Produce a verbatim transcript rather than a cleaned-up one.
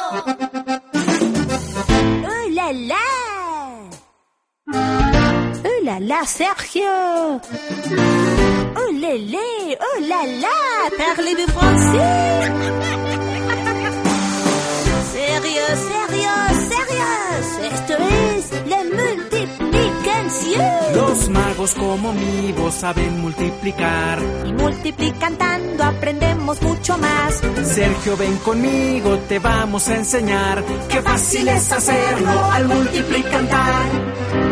Oh là là! Oh là là, Sergio! Oh lélé! Oh là là! Parlez-vous français? Sérieux, sérieux, sérieux. Esto es la multiplicación. Los magos como mi voz saben multiplicar. Y multiplicando aprendemos mucho más. Sergio, ven conmigo, te vamos a enseñar. Qué fácil es hacerlo al multiplicar.